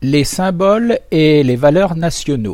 Les symboles et les valeurs nationaux.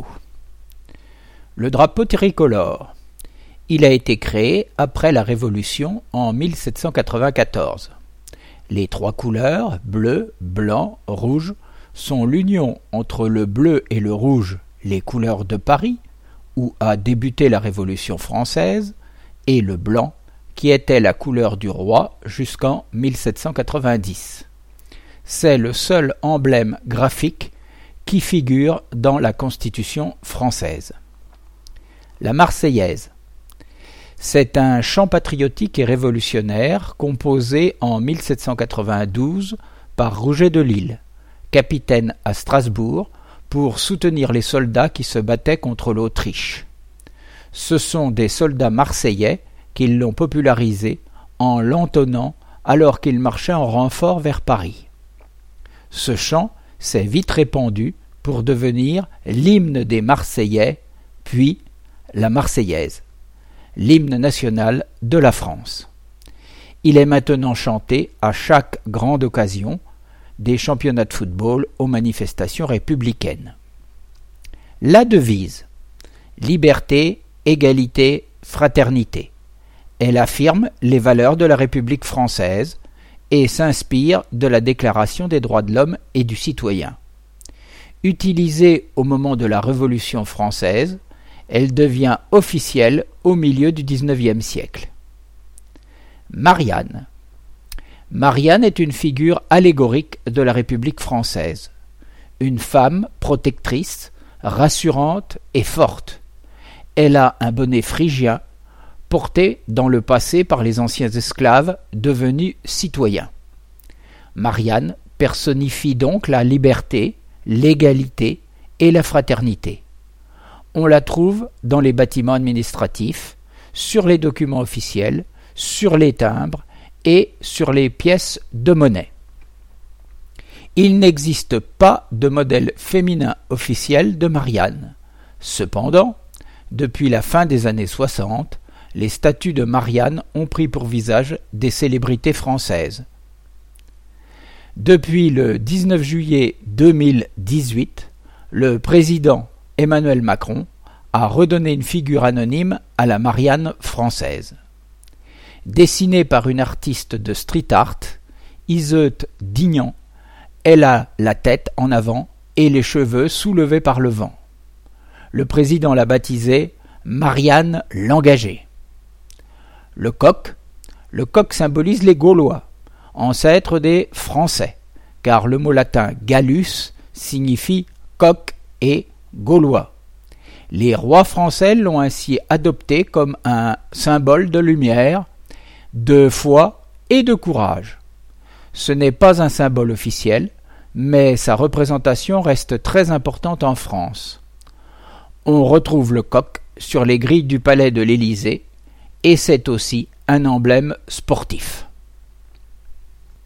Le drapeau tricolore. Il a été créé après la Révolution en 1794. Les trois couleurs, bleu, blanc, rouge, sont l'union entre le bleu et le rouge, les couleurs de Paris, où a débuté la Révolution française, et le blanc, qui était la couleur du roi jusqu'en 1790. C'est le seul emblème graphique qui figure dans la Constitution française. La Marseillaise. C'est un chant patriotique et révolutionnaire composé en 1792 par Rouget de Lisle, capitaine à Strasbourg, pour soutenir les soldats qui se battaient contre l'Autriche. Ce sont des soldats marseillais qui l'ont popularisé en l'entonnant alors qu'ils marchaient en renfort vers Paris. Ce chant s'est vite répandu pour devenir l'hymne des Marseillais, puis la Marseillaise, l'hymne national de la France. Il est maintenant chanté à chaque grande occasion, des championnats de football aux manifestations républicaines. La devise: liberté, égalité, fraternité. Elle affirme les valeurs de la République française et s'inspire de la Déclaration des droits de l'homme et du citoyen. Utilisée au moment de la Révolution française, elle devient officielle au milieu du XIXe siècle. Marianne. Marianne est une figure allégorique de la République française. Une femme protectrice, rassurante et forte. Elle a un bonnet phrygien, porté dans le passé par les anciens esclaves devenus citoyens. Marianne personnifie donc la liberté, l'égalité et la fraternité. On la trouve dans les bâtiments administratifs, sur les documents officiels, sur les timbres et sur les pièces de monnaie. Il n'existe pas de modèle féminin officiel de Marianne. Cependant, depuis la fin des années 60, les statues de Marianne ont pris pour visage des célébrités françaises. Depuis le 19 juillet 2018, le président Emmanuel Macron a redonné une figure anonyme à la Marianne française. Dessinée par une artiste de street art, Iseut Dignan, elle a la tête en avant et les cheveux soulevés par le vent. Le président l'a baptisée Marianne l'engagée. Le coq symbolise les Gaulois, ancêtres des Français, car le mot latin Gallus signifie coq et Gaulois. Les rois français l'ont ainsi adopté comme un symbole de lumière, de foi et de courage. Ce n'est pas un symbole officiel, mais sa représentation reste très importante en France. On retrouve le coq sur les grilles du palais de l'Élysée, et c'est aussi un emblème sportif.